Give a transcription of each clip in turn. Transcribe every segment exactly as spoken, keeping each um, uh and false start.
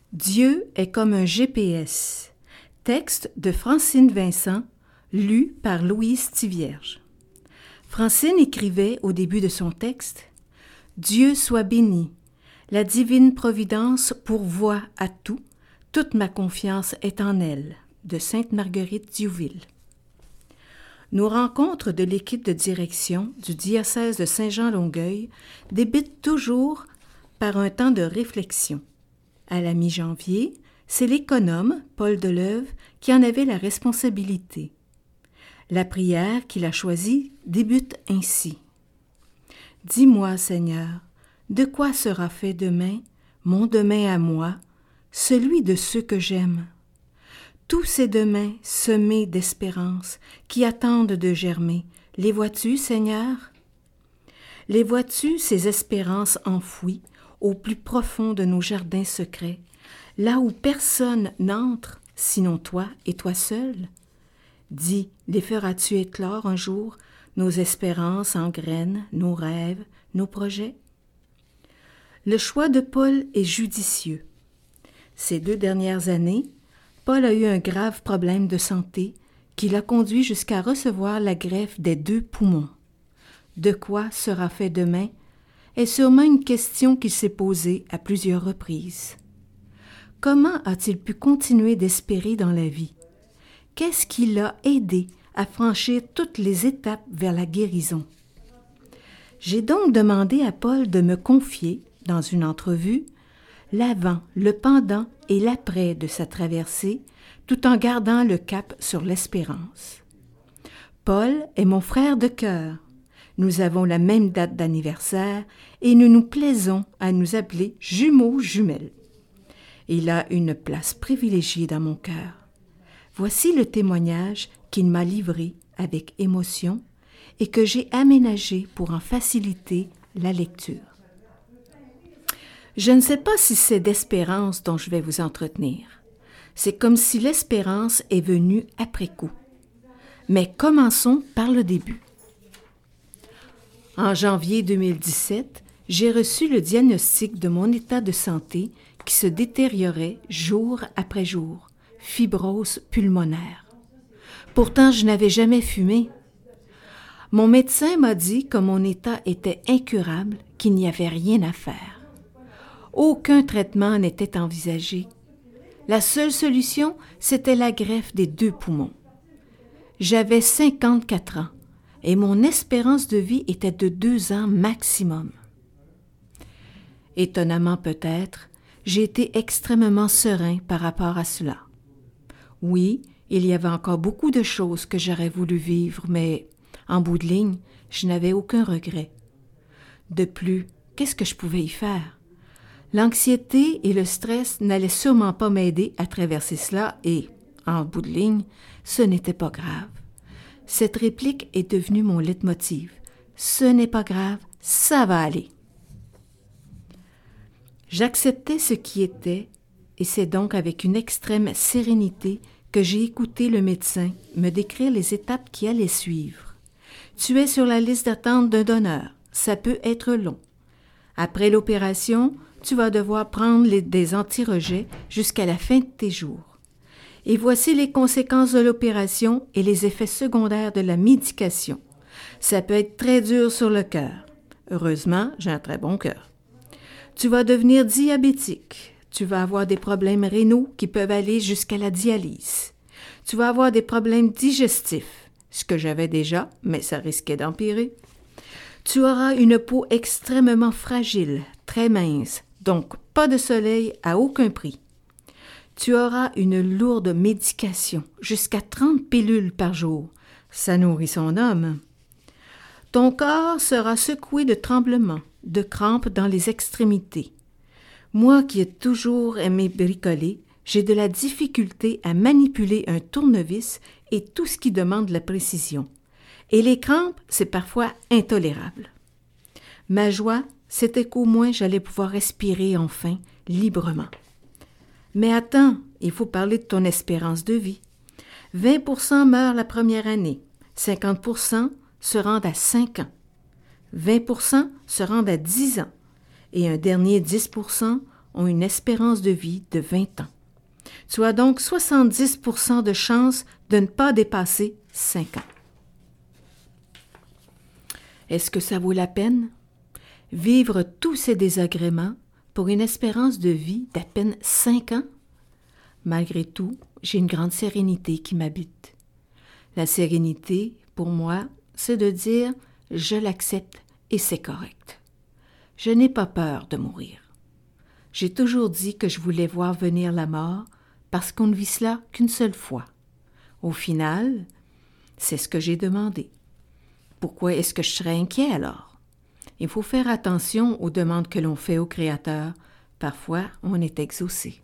Dieu est comme un G P S. Texte de Francine Vincent, lu par Louise Thivierge. Francine écrivait au début de son texte « Dieu soit béni, la divine providence pourvoit à tout, toute ma confiance est en elle » de Sainte Marguerite Diouville. Nos rencontres de l'équipe de direction du diocèse de Saint-Jean-Longueuil débutent toujours par un temps de réflexion. À la mi-janvier, c'est l'économe, Paul Deleuve, qui en avait la responsabilité. La prière qu'il a choisie débute ainsi. « Dis-moi, Seigneur, de quoi sera fait demain, mon demain à moi, celui de ceux que j'aime? Tous ces demains semés d'espérance qui attendent de germer, les vois-tu, Seigneur? Les vois-tu, ces espérances enfouies, au plus profond de nos jardins secrets, là où personne n'entre, sinon toi et toi seul? Dis, les feras-tu éclore un jour, nos espérances en graines, nos rêves, nos projets? Le choix de Paul est judicieux. Ces deux dernières années, Paul a eu un grave problème de santé qui l'a conduit jusqu'à recevoir la greffe des deux poumons. De quoi sera fait demain est sûrement une question qu'il s'est posée à plusieurs reprises. Comment a-t-il pu continuer d'espérer dans la vie? Qu'est-ce qui l'a aidé à franchir toutes les étapes vers la guérison? J'ai donc demandé à Paul de me confier, dans une entrevue, l'avant, le pendant et l'après de sa traversée, tout en gardant le cap sur l'espérance. Paul est mon frère de cœur. Nous avons la même date d'anniversaire et nous nous plaisons à nous appeler jumeaux jumelles. Il a une place privilégiée dans mon cœur. Voici le témoignage qu'il m'a livré avec émotion et que j'ai aménagé pour en faciliter la lecture. Je ne sais pas si c'est d'espérance dont je vais vous entretenir. C'est comme si l'espérance est venue après coup. Mais commençons par le début. En janvier deux mille dix-sept, j'ai reçu le diagnostic de mon état de santé qui se détériorait jour après jour, fibrose pulmonaire. Pourtant, je n'avais jamais fumé. Mon médecin m'a dit que mon état était incurable, qu'il n'y avait rien à faire. Aucun traitement n'était envisagé. La seule solution, c'était la greffe des deux poumons. J'avais cinquante-quatre ans. Et mon espérance de vie était de deux ans maximum. Étonnamment peut-être, j'ai été extrêmement serein par rapport à cela. Oui, il y avait encore beaucoup de choses que j'aurais voulu vivre, mais en bout de ligne, je n'avais aucun regret. De plus, qu'est-ce que je pouvais y faire? L'anxiété et le stress n'allaient sûrement pas m'aider à traverser cela et, en bout de ligne, ce n'était pas grave. Cette réplique est devenue mon leitmotiv. Ce n'est pas grave, ça va aller. J'acceptais ce qui était, et c'est donc avec une extrême sérénité que j'ai écouté le médecin me décrire les étapes qui allaient suivre. Tu es sur la liste d'attente d'un donneur. Ça peut être long. Après l'opération, tu vas devoir prendre les, des anti-rejets jusqu'à la fin de tes jours. Et voici les conséquences de l'opération et les effets secondaires de la médication. Ça peut être très dur sur le cœur. Heureusement, j'ai un très bon cœur. Tu vas devenir diabétique. Tu vas avoir des problèmes rénaux qui peuvent aller jusqu'à la dialyse. Tu vas avoir des problèmes digestifs, ce que j'avais déjà, mais ça risquait d'empirer. Tu auras une peau extrêmement fragile, très mince, donc pas de soleil à aucun prix. Tu auras une lourde médication, jusqu'à trente pilules par jour. Ça nourrit son homme. Ton corps sera secoué de tremblements, de crampes dans les extrémités. Moi qui ai toujours aimé bricoler, j'ai de la difficulté à manipuler un tournevis et tout ce qui demande la précision. Et les crampes, c'est parfois intolérable. Ma joie, c'était qu'au moins j'allais pouvoir respirer enfin, librement. Mais attends, il faut parler de ton espérance de vie. vingt pour cent meurent la première année, cinquante pour cent se rendent à cinq ans, vingt pour cent se rendent à dix ans et un dernier dix pour cent ont une espérance de vie de vingt ans. Tu as donc soixante-dix pour cent de chances de ne pas dépasser cinq ans. Est-ce que ça vaut la peine? Vivre tous ces désagréments pour une espérance de vie d'à peine cinq ans? Malgré tout, j'ai une grande sérénité qui m'habite. La sérénité, pour moi, c'est de dire « je l'accepte et c'est correct ». Je n'ai pas peur de mourir. J'ai toujours dit que je voulais voir venir la mort parce qu'on ne vit cela qu'une seule fois. Au final, c'est ce que j'ai demandé. Pourquoi est-ce que je serais inquiet alors? Il faut faire attention aux demandes que l'on fait au Créateur. Parfois, on est exaucé.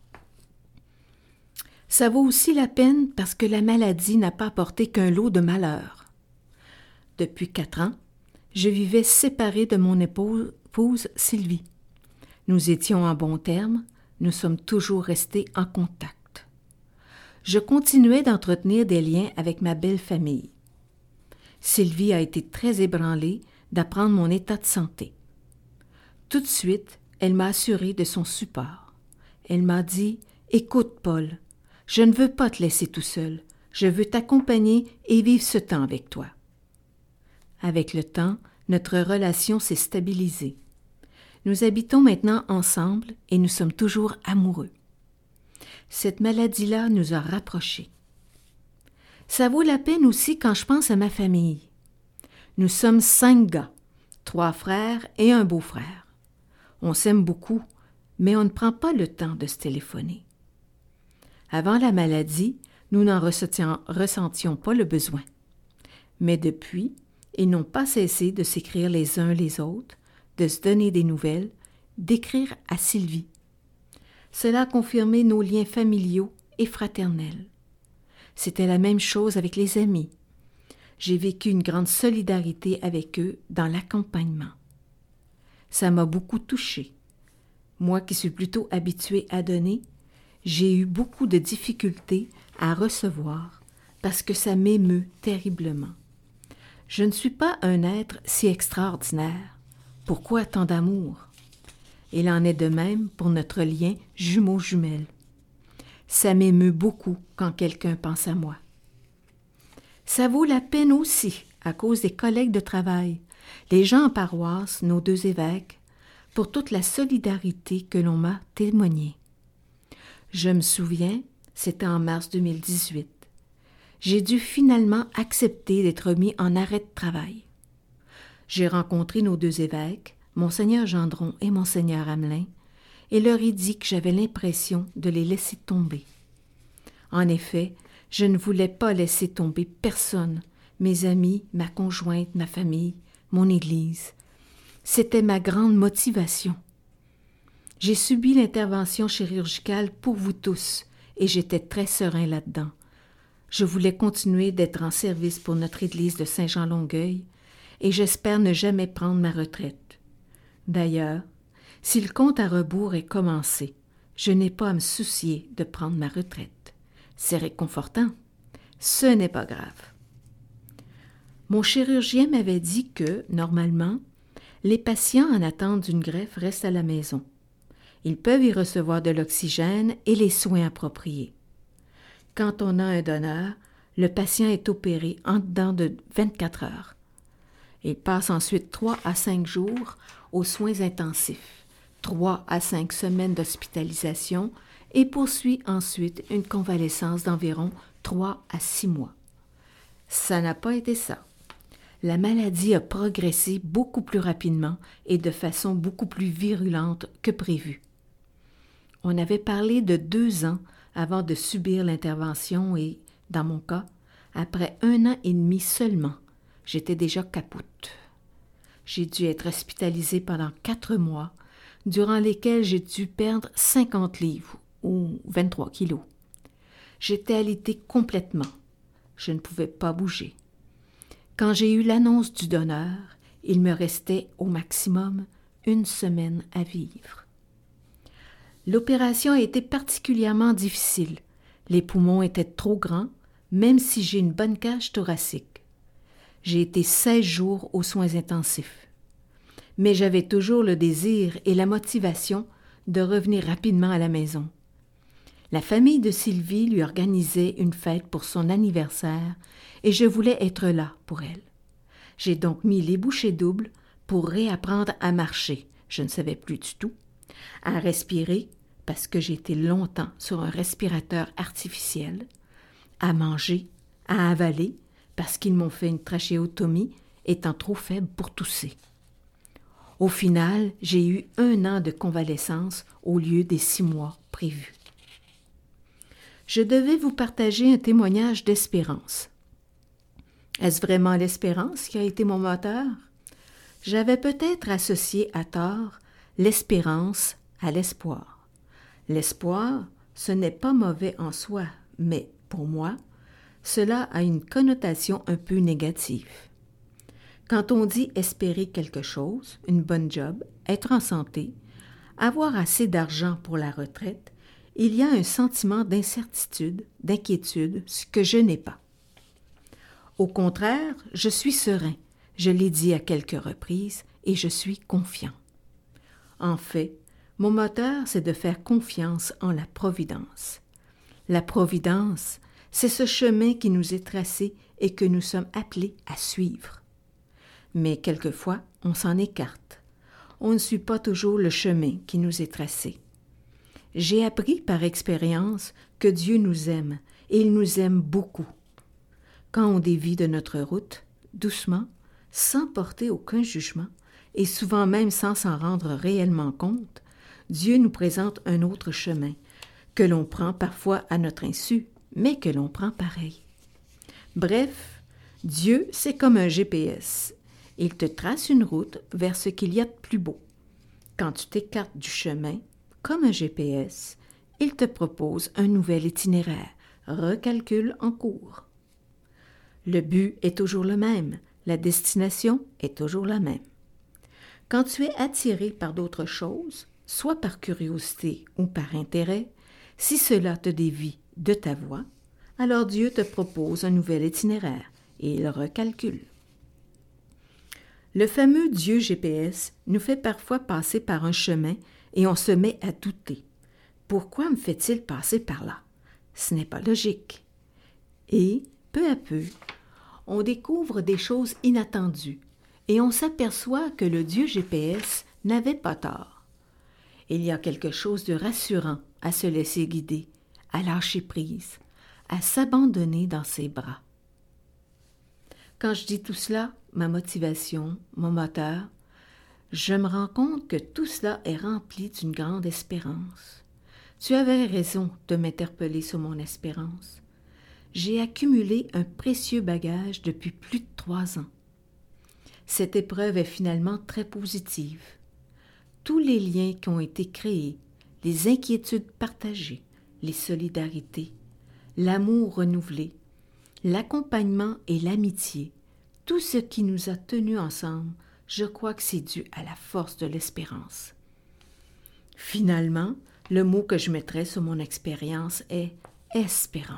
Ça vaut aussi la peine parce que la maladie n'a pas apporté qu'un lot de malheur. Depuis quatre ans, je vivais séparée de mon épouse, épouse Sylvie. Nous étions en bons termes, nous sommes toujours restés en contact. Je continuais d'entretenir des liens avec ma belle famille. Sylvie a été très ébranlée d'apprendre mon état de santé. Tout de suite, elle m'a assuré de son support. Elle m'a dit « Écoute, Paul, je ne veux pas te laisser tout seul. Je veux t'accompagner et vivre ce temps avec toi. » Avec le temps, notre relation s'est stabilisée. Nous habitons maintenant ensemble et nous sommes toujours amoureux. Cette maladie-là nous a rapprochés. Ça vaut la peine aussi quand je pense à ma famille. Nous sommes cinq gars, trois frères et un beau-frère. On s'aime beaucoup, mais on ne prend pas le temps de se téléphoner. Avant la maladie, nous n'en ressentions, ressentions pas le besoin. Mais depuis, ils n'ont pas cessé de s'écrire les uns les autres, de se donner des nouvelles, d'écrire à Sylvie. Cela a confirmé nos liens familiaux et fraternels. C'était la même chose avec les amis. J'ai vécu une grande solidarité avec eux dans l'accompagnement. Ça m'a beaucoup touchée. Moi qui suis plutôt habituée à donner, j'ai eu beaucoup de difficultés à recevoir parce que ça m'émeut terriblement. Je ne suis pas un être si extraordinaire. Pourquoi tant d'amour? Il en est de même pour notre lien jumeau-jumelle. Ça m'émeut beaucoup quand quelqu'un pense à moi. Ça vaut la peine aussi à cause des collègues de travail, les gens en paroisse, nos deux évêques, pour toute la solidarité que l'on m'a témoignée. Je me souviens, c'était en mars deux mille dix-huit. J'ai dû finalement accepter d'être mis en arrêt de travail. J'ai rencontré nos deux évêques, Monseigneur Gendron et Monseigneur Hamelin, et leur ai dit que j'avais l'impression de les laisser tomber. En effet, je ne voulais pas laisser tomber personne, mes amis, ma conjointe, ma famille, mon Église. C'était ma grande motivation. J'ai subi l'intervention chirurgicale pour vous tous, et j'étais très serein là-dedans. Je voulais continuer d'être en service pour notre Église de Saint-Jean-Longueuil, et j'espère ne jamais prendre ma retraite. D'ailleurs, si le compte à rebours est commencé, je n'ai pas à me soucier de prendre ma retraite. C'est réconfortant. Ce n'est pas grave. Mon chirurgien m'avait dit que, normalement, les patients en attente d'une greffe restent à la maison. Ils peuvent y recevoir de l'oxygène et les soins appropriés. Quand on a un donneur, le patient est opéré en dedans de vingt-quatre heures. Il passe ensuite trois à cinq jours aux soins intensifs, trois à cinq semaines d'hospitalisation et poursuit ensuite une convalescence d'environ trois à six mois. Ça n'a pas été ça. La maladie a progressé beaucoup plus rapidement et de façon beaucoup plus virulente que prévu. On avait parlé de deux ans avant de subir l'intervention et, dans mon cas, après un an et demi seulement, j'étais déjà capoute. J'ai dû être hospitalisée pendant quatre mois, durant lesquels j'ai dû perdre cinquante livres ou vingt-trois kilos. J'étais alitée complètement. Je ne pouvais pas bouger. Quand j'ai eu l'annonce du donneur, il me restait au maximum une semaine à vivre. L'opération a été particulièrement difficile. Les poumons étaient trop grands, même si j'ai une bonne cage thoracique. J'ai été seize jours aux soins intensifs. Mais j'avais toujours le désir et la motivation de revenir rapidement à la maison. La famille de Sylvie lui organisait une fête pour son anniversaire et je voulais être là pour elle. J'ai donc mis les bouchées doubles pour réapprendre à marcher, je ne savais plus du tout, à respirer parce que j'ai été longtemps sur un respirateur artificiel, à manger, à avaler parce qu'ils m'ont fait une trachéotomie étant trop faible pour tousser. Au final, j'ai eu un an de convalescence au lieu des six mois prévus. Je devais vous partager un témoignage d'espérance. Est-ce vraiment l'espérance qui a été mon moteur? J'avais peut-être associé à tort l'espérance à l'espoir. L'espoir, ce n'est pas mauvais en soi, mais pour moi, cela a une connotation un peu négative. Quand on dit espérer quelque chose, une bonne job, être en santé, avoir assez d'argent pour la retraite, il y a un sentiment d'incertitude, d'inquiétude, ce que je n'ai pas. Au contraire, je suis serein, je l'ai dit à quelques reprises, et je suis confiant. En fait, mon moteur, c'est de faire confiance en la providence. La providence, c'est ce chemin qui nous est tracé et que nous sommes appelés à suivre. Mais quelquefois, on s'en écarte. On ne suit pas toujours le chemin qui nous est tracé. J'ai appris par expérience que Dieu nous aime, et il nous aime beaucoup. Quand on dévie de notre route, doucement, sans porter aucun jugement, et souvent même sans s'en rendre réellement compte, Dieu nous présente un autre chemin, que l'on prend parfois à notre insu, mais que l'on prend pareil. Bref, Dieu, c'est comme un G P S. Il te trace une route vers ce qu'il y a de plus beau. Quand tu t'écartes du chemin, comme un G P S, il te propose un nouvel itinéraire, recalcul en cours. Le but est toujours le même, la destination est toujours la même. Quand tu es attiré par d'autres choses, soit par curiosité ou par intérêt, si cela te dévie de ta voie, alors Dieu te propose un nouvel itinéraire et il recalcule. Le fameux Dieu G P S nous fait parfois passer par un chemin et on se met à douter. Pourquoi me fait-il passer par là? Ce n'est pas logique. Et, peu à peu, on découvre des choses inattendues et on s'aperçoit que le Dieu G P S n'avait pas tort. Il y a quelque chose de rassurant à se laisser guider, à lâcher prise, à s'abandonner dans ses bras. Quand je dis tout cela, ma motivation, mon moteur, je me rends compte que tout cela est rempli d'une grande espérance. Tu avais raison de m'interpeller sur mon espérance. J'ai accumulé un précieux bagage depuis plus de trois ans. Cette épreuve est finalement très positive. Tous les liens qui ont été créés, les inquiétudes partagées, les solidarités, l'amour renouvelé, l'accompagnement et l'amitié, tout ce qui nous a tenus ensemble, je crois que c'est dû à la force de l'espérance. Finalement, le mot que je mettrai sur mon expérience est « espérance ».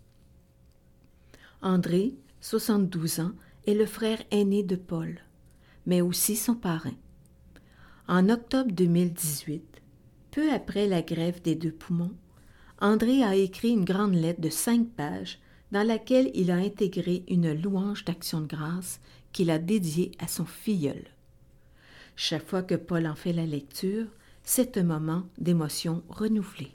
André, soixante-douze ans, est le frère aîné de Paul, mais aussi son parrain. En octobre deux mille dix-huit, peu après la greffe des deux poumons, André a écrit une grande lettre de cinq pages dans laquelle il a intégré une louange d'action de grâce qu'il a dédiée à son filleul. Chaque fois que Paul en fait la lecture, c'est un moment d'émotion renouvelée.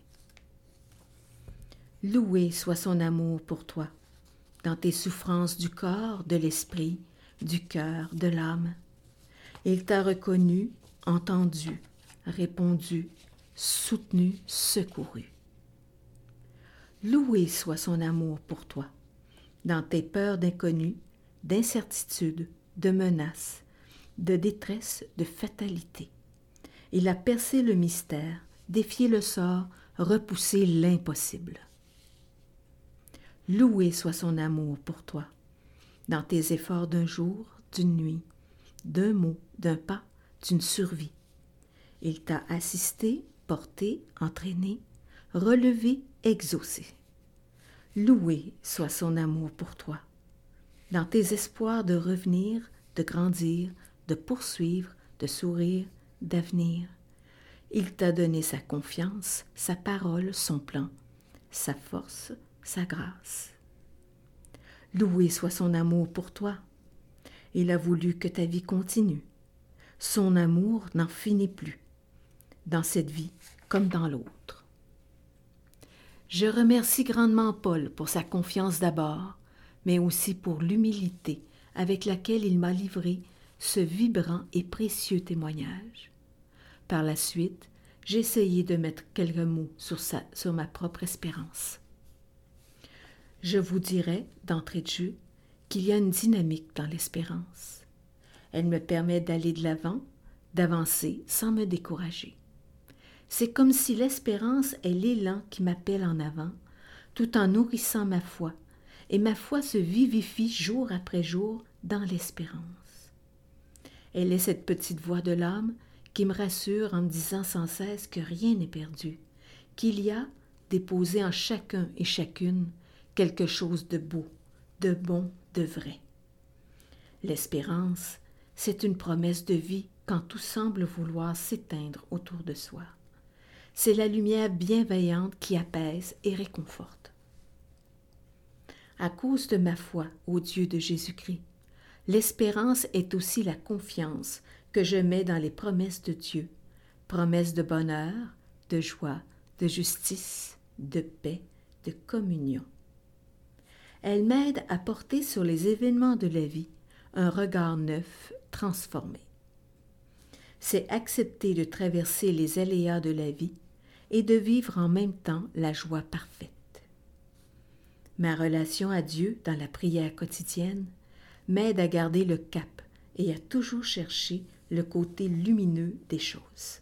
Loué soit son amour pour toi, dans tes souffrances du corps, de l'esprit, du cœur, de l'âme. Il t'a reconnu, entendu, répondu, soutenu, secouru. Loué soit son amour pour toi, dans tes peurs d'inconnu, d'incertitude, de menaces, de détresse, de fatalité. Il a percé le mystère, défié le sort, repoussé l'impossible. Loué soit son amour pour toi, dans tes efforts d'un jour, d'une nuit, d'un mot, d'un pas, d'une survie. Il t'a assisté, porté, entraîné, relevé, exaucé. Loué soit son amour pour toi, dans tes espoirs de revenir, de grandir, de poursuivre, de sourire, d'avenir. Il t'a donné sa confiance, sa parole, son plan, sa force, sa grâce. Loué soit son amour pour toi. Il a voulu que ta vie continue. Son amour n'en finit plus, dans cette vie comme dans l'autre. Je remercie grandement Paul pour sa confiance d'abord, mais aussi pour l'humilité avec laquelle il m'a livré ce vibrant et précieux témoignage. Par la suite, j'ai essayé de mettre quelques mots sur, sa, sur ma propre espérance. Je vous dirais, d'entrée de jeu, qu'il y a une dynamique dans l'espérance. Elle me permet d'aller de l'avant, d'avancer sans me décourager. C'est comme si l'espérance est l'élan qui m'appelle en avant, tout en nourrissant ma foi, et ma foi se vivifie jour après jour dans l'espérance. Elle est cette petite voix de l'âme qui me rassure en me disant sans cesse que rien n'est perdu, qu'il y a, déposé en chacun et chacune, quelque chose de beau, de bon, de vrai. L'espérance, c'est une promesse de vie quand tout semble vouloir s'éteindre autour de soi. C'est la lumière bienveillante qui apaise et réconforte. À cause de ma foi au Dieu de Jésus-Christ, l'espérance est aussi la confiance que je mets dans les promesses de Dieu, promesses de bonheur, de joie, de justice, de paix, de communion. Elle m'aide à porter sur les événements de la vie un regard neuf, transformé. C'est accepter de traverser les aléas de la vie et de vivre en même temps la joie parfaite. Ma relation à Dieu dans la prière quotidienne m'aide à garder le cap et à toujours chercher le côté lumineux des choses.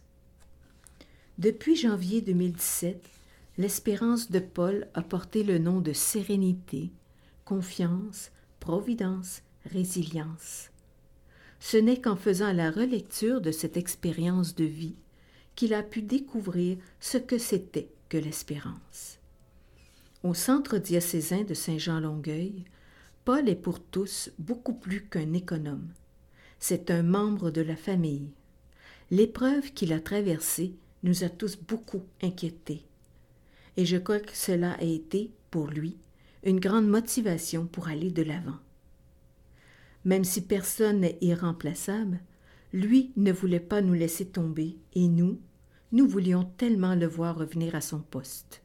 Depuis janvier deux mille dix-sept, l'espérance de Paul a porté le nom de sérénité, confiance, providence, résilience. Ce n'est qu'en faisant la relecture de cette expérience de vie qu'il a pu découvrir ce que c'était que l'espérance. Au centre diocésain de Saint-Jean-Longueuil, Paul est pour tous beaucoup plus qu'un économe. C'est un membre de la famille. L'épreuve qu'il a traversée nous a tous beaucoup inquiétés. Et je crois que cela a été, pour lui, une grande motivation pour aller de l'avant. Même si personne n'est irremplaçable, lui ne voulait pas nous laisser tomber et nous, nous voulions tellement le voir revenir à son poste.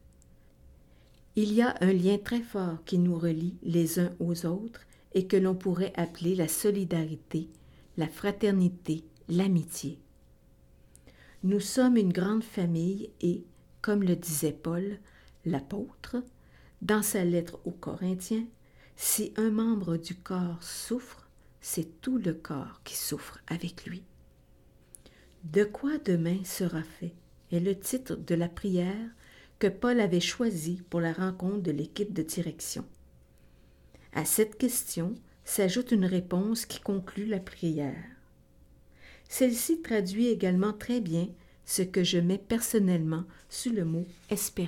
Il y a un lien très fort qui nous relie les uns aux autres et que l'on pourrait appeler la solidarité, la fraternité, l'amitié. Nous sommes une grande famille et, comme le disait Paul, l'apôtre, dans sa lettre aux Corinthiens, si un membre du corps souffre, c'est tout le corps qui souffre avec lui. De quoi demain sera fait est le titre de la prière que Paul avait choisi pour la rencontre de l'équipe de direction. À cette question s'ajoute une réponse qui conclut la prière. Celle-ci traduit également très bien ce que je mets personnellement sous le mot « espérance ».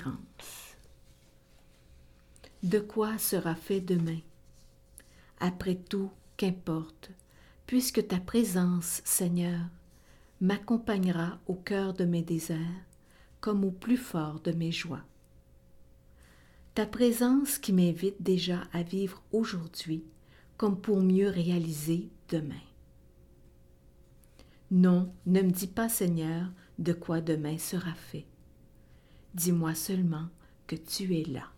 De quoi sera fait demain? Après tout, qu'importe, puisque ta présence, Seigneur, m'accompagnera au cœur de mes déserts, comme au plus fort de mes joies. Ta présence qui m'invite déjà à vivre aujourd'hui, comme pour mieux réaliser demain. Non, ne me dis pas, Seigneur, de quoi demain sera fait. Dis-moi seulement que tu es là.